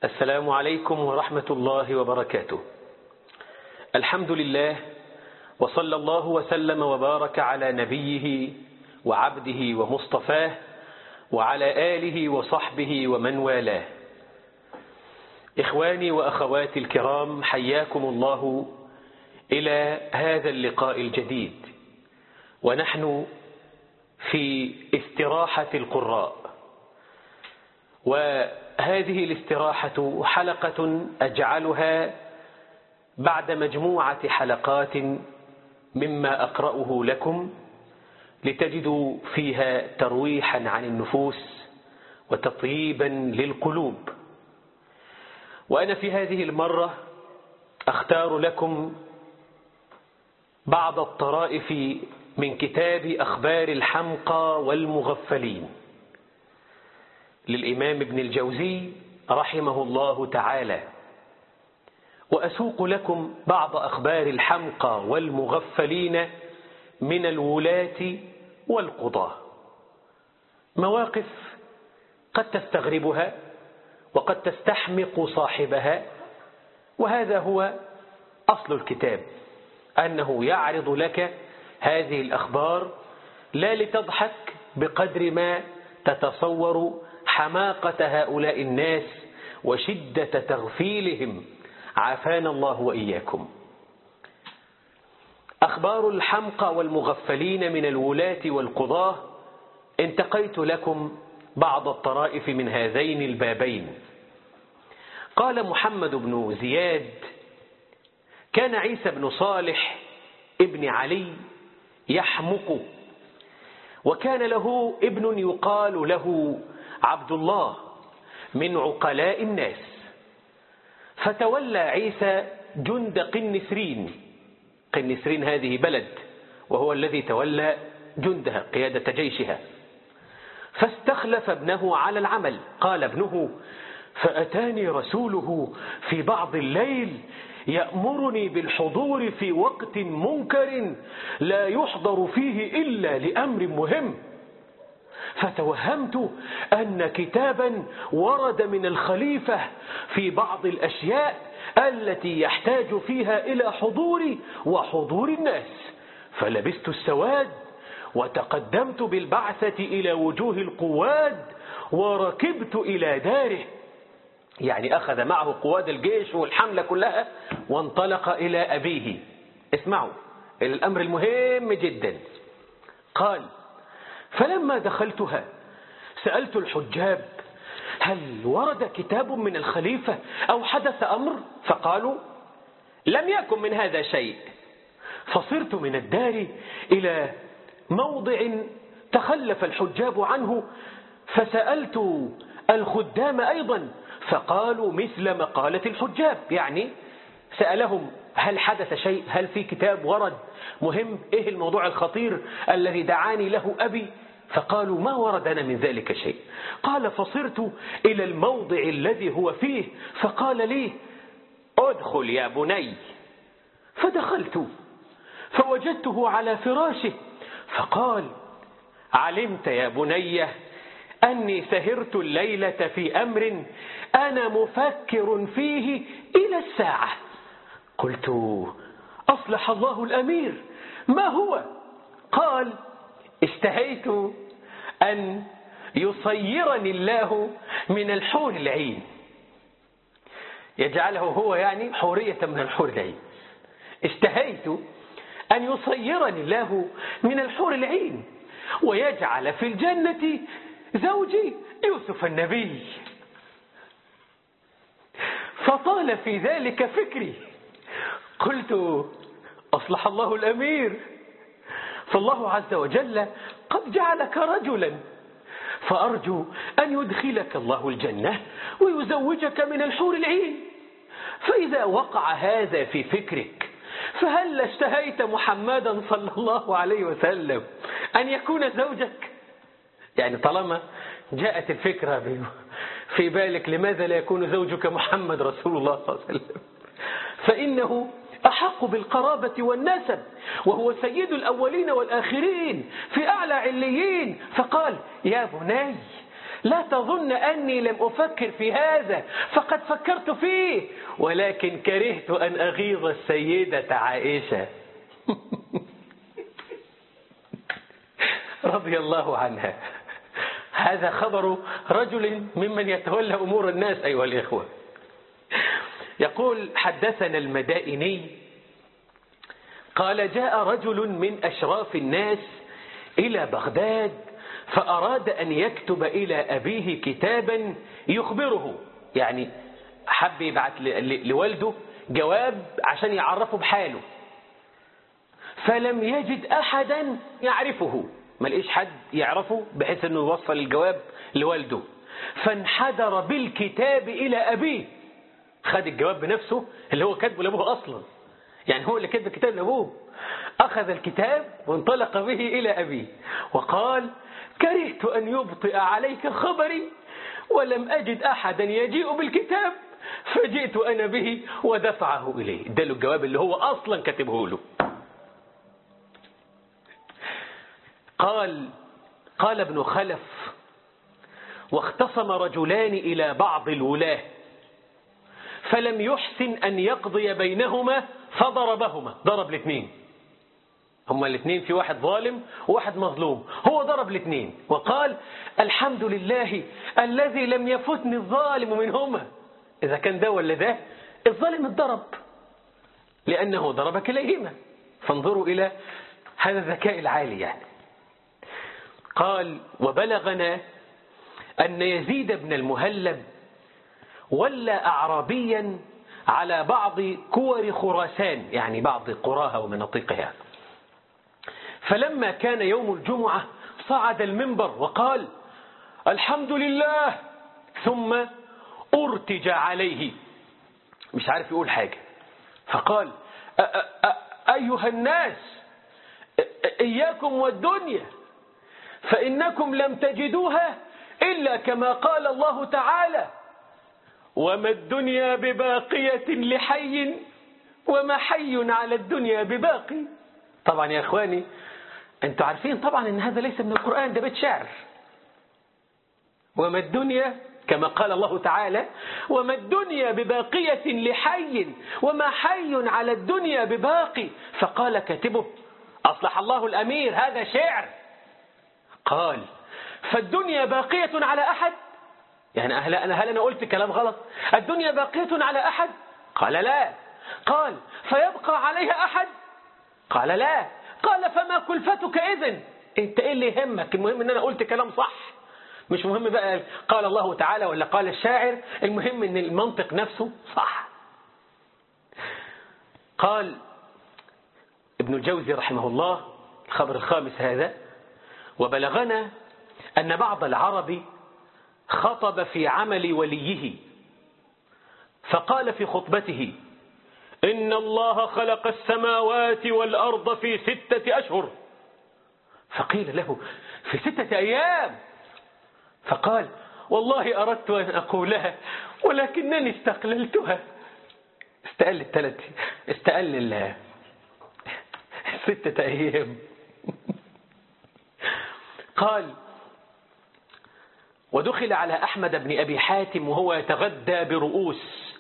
السلام عليكم ورحمة الله وبركاته. الحمد لله، وصلى الله وسلم وبارك على نبيه وعبده ومصطفاه وعلى آله وصحبه ومن والاه. إخواني وأخواتي الكرام، حياكم الله إلى هذا اللقاء الجديد، ونحن في استراحة القراء، وهذه الاستراحة حلقة أجعلها بعد مجموعة حلقات مما أقرأه لكم لتجدوا فيها ترويحا عن النفوس وتطييبا للقلوب. وأنا في هذه المرة أختار لكم بعض الطرائف من كتاب أخبار الحمقى والمغفلين للإمام ابن الجوزي رحمه الله تعالى، وأسوق لكم بعض أخبار الحمقى والمغفلين من الولاة والقضاة، مواقف قد تستغربها وقد تستحمق صاحبها، وهذا هو أصل الكتاب، أنه يعرض لك هذه الأخبار لا لتضحك بقدر ما تتصور حماقة هؤلاء الناس وشدة تغفيلهم، عافانا الله وإياكم. أخبار الحمقى والمغفلين من الولاة والقضاة، انتقيت لكم بعض الطرائف من هذين البابين. قال محمد بن زياد: كان عيسى بن صالح ابن علي يحمق، وكان له ابن يقال له عبد الله من عقلاء الناس، فتولى عيسى جند قنسرين. قنسرين هذه بلد، وهو الذي تولى جندها قيادة جيشها، فاستخلف ابنه على العمل. قال ابنه: فأتاني رسوله في بعض الليل يأمرني بالحضور في وقت منكر لا يحضر فيه إلا لأمر مهم، فتوهمت أن كتابا ورد من الخليفة في بعض الأشياء التي يحتاج فيها إلى حضوري وحضور الناس، فلبست السواد وتقدمت بالبعثة إلى وجوه القواد وركبت إلى داره، يعني أخذ معه قواد الجيش والحملة كلها وانطلق إلى أبيه. اسمعوا الأمر المهم جدا. قال: فلما دخلتها سألت الحجاب: هل ورد كتاب من الخليفة أو حدث أمر؟ فقالوا: لم يكن من هذا شيء. فصرت من الدار إلى موضع تخلف الحجاب عنه، فسألت الخدام أيضا، فقالوا مثل مقالة الحجاب، يعني سألهم: هل حدث شيء؟ هل في كتاب ورد مهم؟ إيه الموضوع الخطير الذي دعاني له أبي؟ فقالوا: ما وردنا من ذلك شيء. قال: فصرت إلى الموضع الذي هو فيه، فقال لي: ادخل يا بني. فدخلت فوجدته على فراشه، فقال: علمت يا بني أني سهرت الليلة في أمر أنا مفكر فيه إلى الساعة. قلت: أصلح الله الأمير، ما هو؟ قال: اشتهيت أن يصيرني الله من الحور العين، يجعله هو يعني حورية من الحور العين. اشتهيت أن يصيرني الله من الحور العين ويجعل في الجنة زوجي يوسف النبي، فطال في ذلك فكري. قلت: أصلح الله الأمير، فالله عز وجل قد جعلك رجلا، فأرجو أن يدخلك الله الجنة ويزوجك من الحور العين، فإذا وقع هذا في فكرك فهل اشتهيت محمدا صلى الله عليه وسلم أن يكون زوجك؟ يعني طالما جاءت الفكرة في بالك، لماذا لا يكون زوجك محمد رسول الله صلى الله عليه وسلم؟ فإنه أحق بالقرابة والنسب، وهو سيد الأولين والآخرين في أعلى عليين. فقال: يا بني، لا تظن أني لم أفكر في هذا، فقد فكرت فيه، ولكن كرهت أن أغيظ السيدة عائشة رضي الله عنها. هذا خبر رجل ممن يتولى أمور الناس أيها الإخوة. يقول: حدثنا المدائني قال: جاء رجل من أشراف الناس إلى بغداد فأراد أن يكتب إلى أبيه كتابا يخبره، يعني حب يبعث لوالده جواب عشان يعرفه بحاله، فلم يجد أحدا يعرفه، ما لقيش حد يعرفه بحيث أنه يوصل الجواب لوالده، فانحدر بالكتاب إلى أبيه. خد الجواب بنفسه اللي هو كاتبه لأبوه أصلا، يعني هو اللي كتب الكتاب لأبوه، أخذ الكتاب وانطلق به إلى أبيه وقال: كرهت أن يبطئ عليك خبري ولم أجد أحدا يجيء بالكتاب فجئت أنا به ودفعه إليه. اداله الجواب اللي هو أصلا كتبه له. قال ابن خلف: واختصم رجلان إلى بعض الولاة فلم يحسن أن يقضي بينهما فضربهما، ضرب الاثنين، هما الاثنين في واحد ظالم وواحد مظلوم، هو ضرب الاثنين وقال: الحمد لله الذي لم يفتني الظالم منهما. إذا كان ده ولا ده، الظالم اتضرب لأنه ضرب كليهما، فانظروا إلى هذا الذكاء العالي يعني. قال: وبلغنا أن يزيد بن المهلب ولى أعرابيا على بعض كور خراسان، يعني بعض قراها ومناطقها، فلما كان يوم الجمعة صعد المنبر وقال: الحمد لله، ثم ارتج عليه، مش عارف يقول حاجة، فقال: أيها الناس إياكم والدنيا، فإنكم لم تجدوها إلا كما قال الله تعالى: وما الدنيا بباقية لحي وما حي على الدنيا بباقي. طبعا يا إخواني أنتوا عارفين طبعا أن هذا ليس من القرآن، ده بيت شعر. وما الدنيا كما قال الله تعالى: وما الدنيا بباقية لحي وما حي على الدنيا بباقي. فقال كاتبه: أصلح الله الأمير، هذا شعر. قال: فالدنيا باقية على أحد؟ يعني هل أنا قلت كلام غلط؟ الدنيا باقية على أحد؟ قال: لا. قال: فيبقى عليها أحد؟ قال: لا. قال: فما كلفتك إذن؟ انت ايه اللي يهمك؟ المهم ان انا قلت كلام صح، مش مهم بقى قال الله تعالى ولا قال الشاعر، المهم ان المنطق نفسه صح. قال ابن الجوزي رحمه الله، الخبر الخامس هذا: وبلغنا أن بعض العرب خطب في عمل وليه فقال في خطبته: إن الله خلق السماوات والأرض في 6 أشهر. فقيل له: في 6 أيام؟ فقال: والله أردت أن أقولها ولكنني استقللتها. استقلل 6 أيام. قال: ودخل على أحمد بن أبي حاتم وهو يتغدى برؤوس،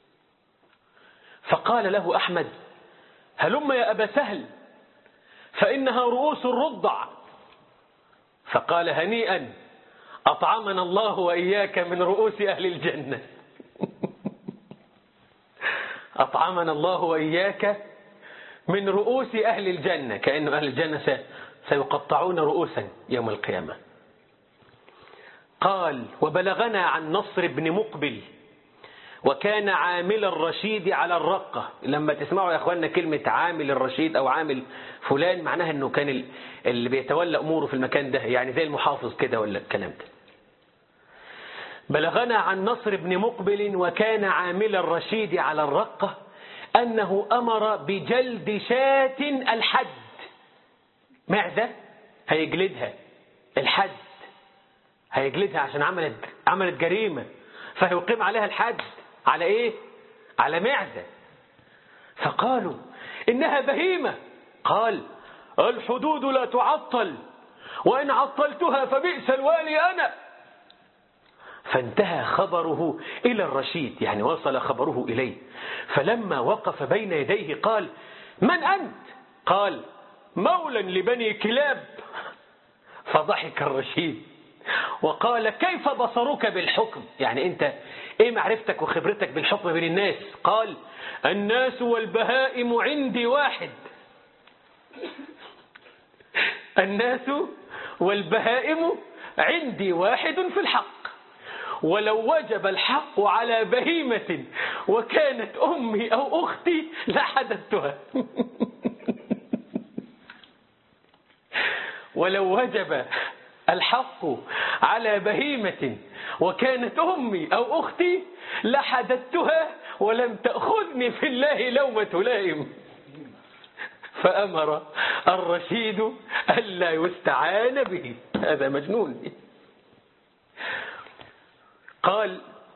فقال له أحمد: هلم يا أبا سهل فإنها رؤوس الرضع. فقال: هنيئا، أطعمنا الله وإياك من رؤوس أهل الجنة. أطعمنا الله وإياك من رؤوس أهل الجنة، كأن أهل الجنة سيقطعون رؤوسا يوم القيامة. قال: وبلغنا عن نصر بن مقبل وكان عامل الرشيد على الرقة. لما تسمعوا يا أخواننا كلمة عامل الرشيد أو عامل فلان، معناها أنه كان اللي بيتولى أموره في المكان ده، يعني زي المحافظ كده ولا الكلام ده. بلغنا عن نصر بن مقبل وكان عامل الرشيد على الرقة أنه أمر بجلد شاة الحد، معزة هيجلدها، الحد هيجلدها عشان عملت جريمة، فهيقيم عليها الحد على إيه؟ على معزة. فقالوا: إنها بهيمة. قال: الحدود لا تعطل، وإن عطلتها فبئس الوالي أنا. فانتهى خبره إلى الرشيد، يعني وصل خبره إليه. فلما وقف بين يديه قال: من أنت؟ قال: مولى لبني كلاب. فضحك الرشيد وقال: كيف بصرك بالحكم؟ يعني أنت إيه معرفتك وخبرتك بالحكم بين الناس؟ قال: الناس والبهائم عندي واحد. الناس والبهائم عندي واحد في الحق، ولو وجب الحق على بهيمة وكانت أمي أو أختي لحدثتها. ولو وجب الحق على بهيمة وكانت أمي أو أختي لحدثتها ولم تأخذني في الله لومة لائم. فأمر الرشيد ألا يستعان به. هذا مجنون. قال: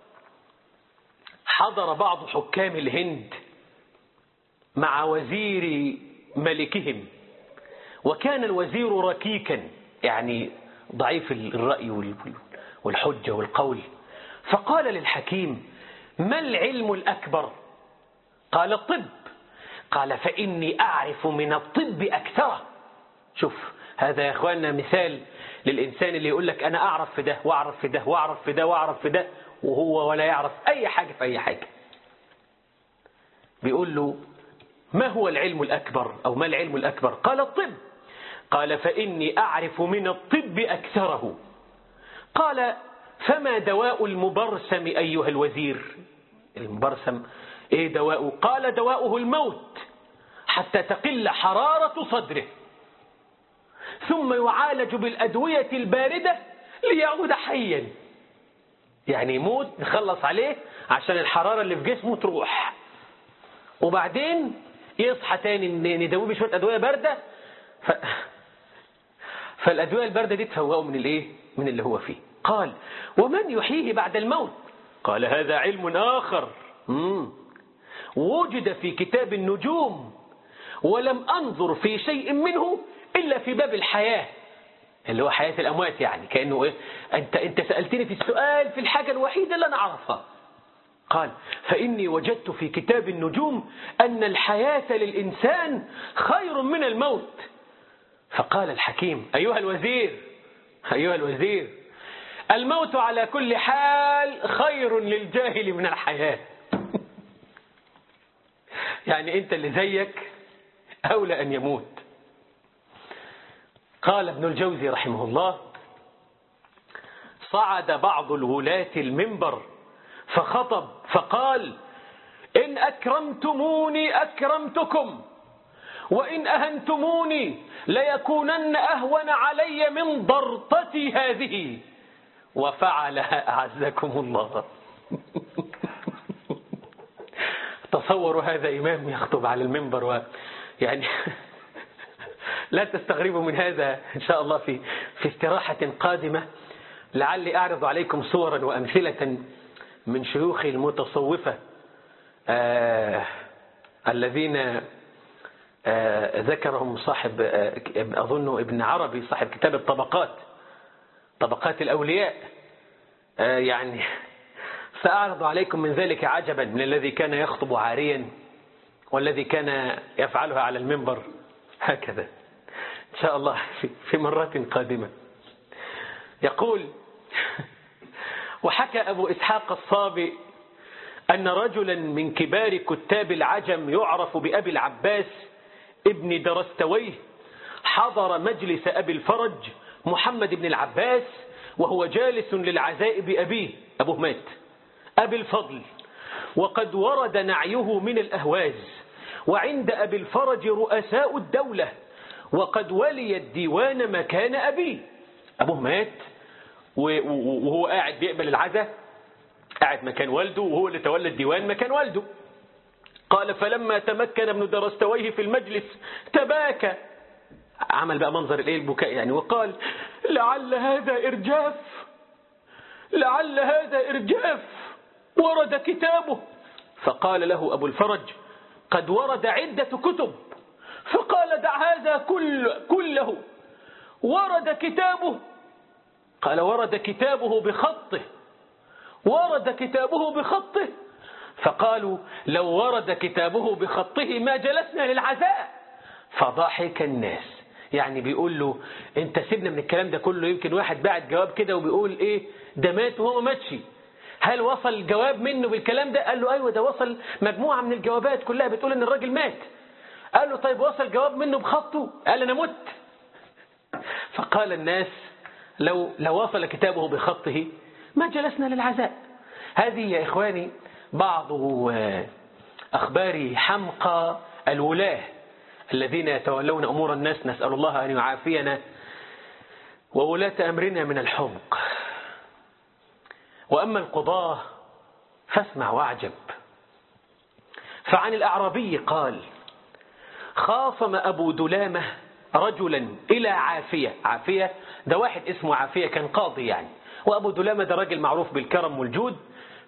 حضر بعض حكام الهند مع وزير ملكهم، وكان الوزير ركيكا، يعني ضعيف الرأي والحجة والقول. فقال للحكيم: ما العلم الأكبر؟ قال: الطب. قال: فإني أعرف من الطب أكثر. شوف هذا يا أخواننا مثال للإنسان اللي يقول لك أنا أعرف في ده وأعرف في ده وأعرف في ده وأعرف في ده، وهو ولا يعرف أي حاجة في أي حاجة. بيقول له: ما هو العلم الأكبر أو ما العلم الأكبر؟ قال: الطب. قال: فإني أعرف من الطب أكثره. قال: فما دواء المبرسم أيها الوزير؟ المبرسم إيه دواءه؟ قال: دواؤه الموت حتى تقل حرارة صدره، ثم يعالج بالأدوية الباردة ليعود حيا. يعني يموت نخلص عليه عشان الحرارة اللي في جسمه تروح، وبعدين يصحى تاني ندويه بشوية أدوية باردة فالأدوية الباردة دي تفوقه من الإيه؟ من اللي هو فيه. قال: ومن يحييه بعد الموت؟ قال: هذا علم آخر وجد في كتاب النجوم، ولم أنظر في شيء منه إلا في باب الحياة، اللي هو حياة الأموات. يعني كأنه إيه؟ أنت سألتني في السؤال في الحاجة الوحيدة اللي أنا أعرفها. قال: فإني وجدت في كتاب النجوم أن الحياة للإنسان خير من الموت. فقال الحكيم: أيها الوزير، أيها الوزير، الموت على كل حال خير للجاهل من الحياة. يعني أنت اللي زيك أولى أن يموت. قال ابن الجوزي رحمه الله: صعد بعض الولاة المنبر فخطب فقال: إن أكرمتموني أكرمتكم، وإن أهنتموني ليكونن أهون علي من ضرطتي هذه. وفعلها أعزكم الله. تصوروا هذا إمام يخطب على المنبر، يعني لا تستغربوا من هذا إن شاء الله في استراحة قادمة. لعلي أعرض عليكم صورا وأمثلة من شيوخ المتصوفة الذين ذكرهم صاحب أظن ابن عربي صاحب كتاب الطبقات، طبقات الأولياء. يعني سأعرض عليكم من ذلك عجبا من الذي كان يخطب عاريا والذي كان يفعلها على المنبر هكذا إن شاء الله في مرات قادمة. يقول: وحكى أبو إسحاق الصابئ أن رجلا من كبار كتاب العجم يعرف بأبي العباس ابن درستويه حضر مجلس أبي الفرج محمد بن العباس وهو جالس للعزاء بأبيه، أبوه مات، أبي الفضل، وقد ورد نعيه من الأهواز، وعند أبي الفرج رؤساء الدولة، وقد ولي الديوان مكان أبيه. أبوه مات وهو قاعد بيقبل العزاء، قاعد مكان والده، وهو اللي تولى الديوان مكان والده. قال: فلما تمكن ابن درستويه في المجلس تباكى، عمل بقى منظر البكاء يعني، وقال: لعل هذا إرجاف، لعل هذا إرجاف، ورد كتابه. فقال له أبو الفرج: قد ورد عدة كتب. فقال: دع هذا كله، ورد كتابه. قال: ورد كتابه بخطه. ورد كتابه بخطه. فقالوا لو ورد كتابه بخطه ما جلسنا للعزاء. فضحك الناس، يعني بيقول له انت سيبنا من الكلام ده كله، يمكن واحد بعت جواب كده وبيقول ايه ده مات وهو ما ماتش. هل وصل الجواب منه بالكلام ده؟ قال له ايوه ده وصل مجموعة من الجوابات كلها بتقول ان الراجل مات. قال له طيب وصل جواب منه بخطه؟ قال انا مت. فقال الناس لو وصل كتابه بخطه ما جلسنا للعزاء. هذه يا إخواني بعض أخبار حمقى الولاة الذين يتولون أمور الناس، نسأل الله أن يعافينا وولاة أمرنا من الحمق. وأما القضاة فاسمع واعجب. فعن الأعرابي قال خاصم أبو دلامة رجلا إلى عافية. عافية ده واحد اسمه عافية كان قاضي يعني، وأبو دلامة ده راجل معروف بالكرم والجود.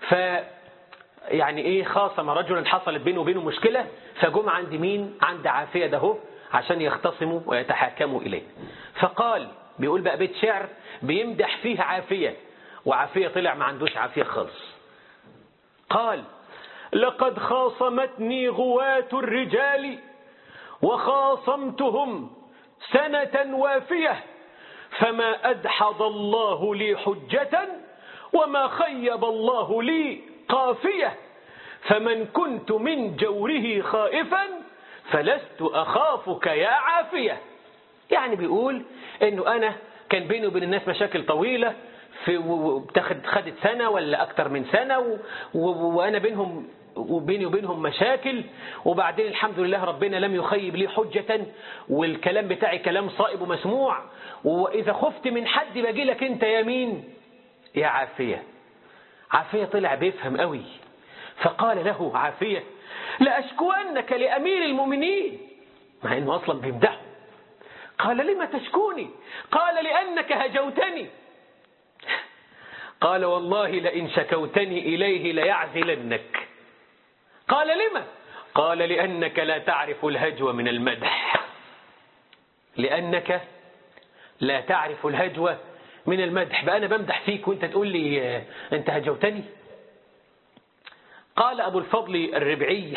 يعني إيه خاصم رجلا، حصلت بينه وبينه مشكلة، فجم عند مين؟ عند عافية ده هو عشان يختصموا ويتحاكموا إليه. فقال بيقول بقى بيت شعر بيمدح فيه عافية، وعافية طلع ما عندوش عافية خالص. قال لقد خاصمتني غواة الرجال وخاصمتهم سنة وافية، فما أدحض الله لي حجة وما خيب الله لي قافية، فمن كنت من جوره خائفا فلست أخافك يا عافية. يعني بيقول إنه أنا كان بيني وبين الناس مشاكل طويلة، خدت سنة ولا أكتر من سنة، وأنا بيني وبينهم مشاكل، وبعدين الحمد لله ربنا لم يخيب لي حجة، والكلام بتاعي كلام صائب ومسموع، وإذا خفت من حد باجي لك أنت يا مين؟ يا عافية. عافية طلع بيفهم قوي، فقال له عافية لأشكوانك لأمير المؤمنين، مع أنه أصلا بيمدحه. قال لما تشكوني؟ قال لأنك هجوتني. قال والله لئن شكوتني إليه ليعزلنك. قال لما؟ قال لأنك لا تعرف الهجو من المدح. لأنك لا تعرف الهجو من المدح، بقى أنا بمدح فيك وانت تقول لي انت هجوتني. قال أبو الفضل الربعي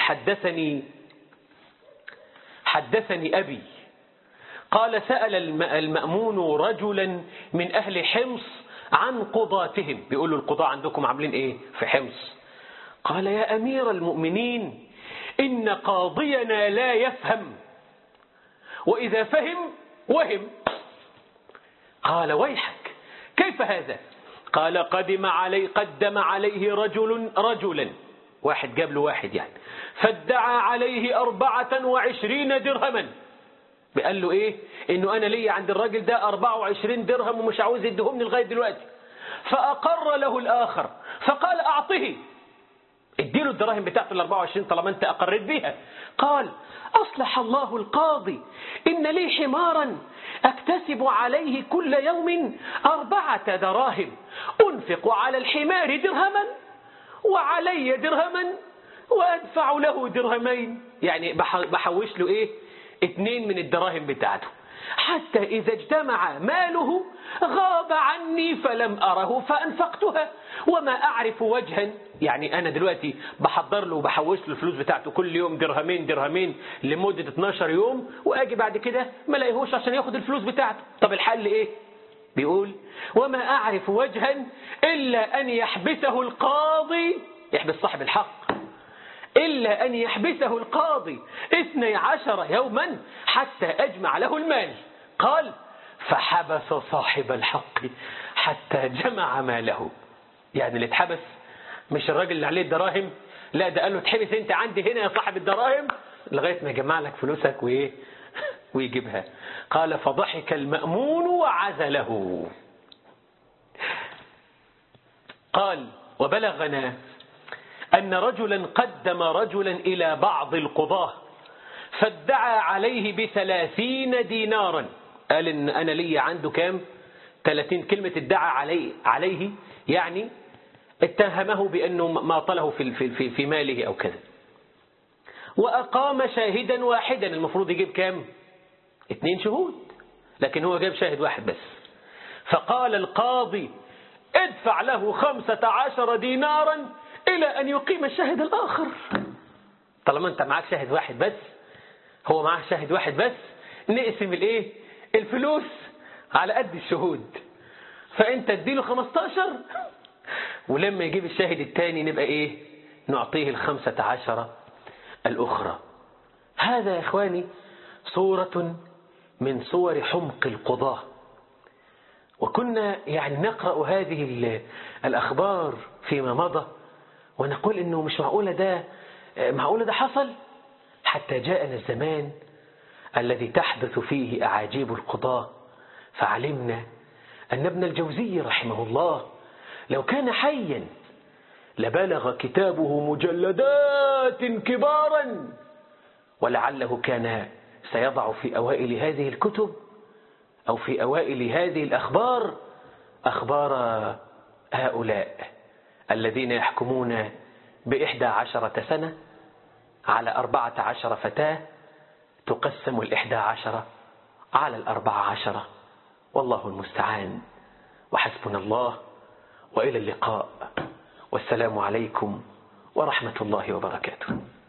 حدثني أبي قال سأل المأمون رجلا من أهل حمص عن قضاتهم، بيقولوا القضاء عندكم عاملين ايه في حمص؟ قال يا أمير المؤمنين إن قاضينا لا يفهم، وإذا فهم وهم. قال ويحك كيف هذا؟ قال قدم عليه رجلا، واحد جاب له واحد يعني، فادعى عليه 24 درهما. قال له ايه؟ انه انا لي عند الراجل ده 24 درهم ومش عاوز يديهم لغايه دلوقتي. فاقر له الاخر فقال اعطه، اديله الدراهم بتاعته ال 24 طالما انت اقرت بيها. قال اصلح الله القاضي ان لي حمارا اكتسب عليه كل يوم 4 دراهم، انفق على الحمار درهما وعلي درهما وادفع له درهمين، يعني بحوش له ايه 2 من الدراهم بتاعته، حتى إذا اجتمع ماله غاب عني فلم أره فأنفقتها وما أعرف وجها. يعني أنا دلوقتي بحضر له وبحوش له الفلوس بتاعته كل يوم درهمين لمدة 12 يوم، وأجي بعد كده ما لاقيهوش عشان ياخد الفلوس بتاعته. طب الحل إيه؟ بيقول وما أعرف وجها إلا أن يحبسه القاضي، يحبس صاحب الحق، إلا أن يحبسه القاضي 12 يوما حتى أجمع له المال. قال فحبس صاحب الحق حتى جمع ماله. يعني اللي اتحبس مش الراجل اللي عليه الدراهم، لا ده قال له تحبس انت عندي هنا يا صاحب الدراهم لغاية ما يجمع لك فلوسك ويجيبها. قال فضحك المأمون وعزله. قال وبلغنا أن رجلا قدم رجلا إلى بعض القضاة فادعى عليه ب30 دينارا. قال إن أنا لي عنده كام؟ 30. كلمة ادعى عليه يعني اتهمه بأنه ما طله في ماله أو كذا. وأقام شاهدا واحدا، المفروض يجيب كام؟ 2 شهود، لكن هو جاب شاهد واحد بس. فقال القاضي ادفع له 15 دينارا إلى أن يقيم الشاهد الآخر. طالما أنت معك شاهد واحد بس، هو معه شاهد واحد بس، نقسم الفلوس على قد الشهود. فأنت اديله 15، ولما يجيب الشاهد الثاني نبقى نعطيه 15 الأخرى. هذا يا إخواني صورة من صور حمق القضاة. وكنا نقرأ هذه الأخبار فيما مضى ونقول إنه مش معقولة ده حصل، حتى جاءنا الزمان الذي تحدث فيه أعاجيب القضاة، فعلمنا أن ابن الجوزي رحمه الله لو كان حيا لبلغ كتابه مجلدات كبارا، ولعله كان سيضع في أوائل هذه الكتب أو في أوائل هذه الأخبار أخبار هؤلاء الذين يحكمون ب11 سنة على 14 فتاة، تقسم 11 على 14. والله المستعان، وحسبنا الله، وإلى اللقاء، والسلام عليكم ورحمة الله وبركاته.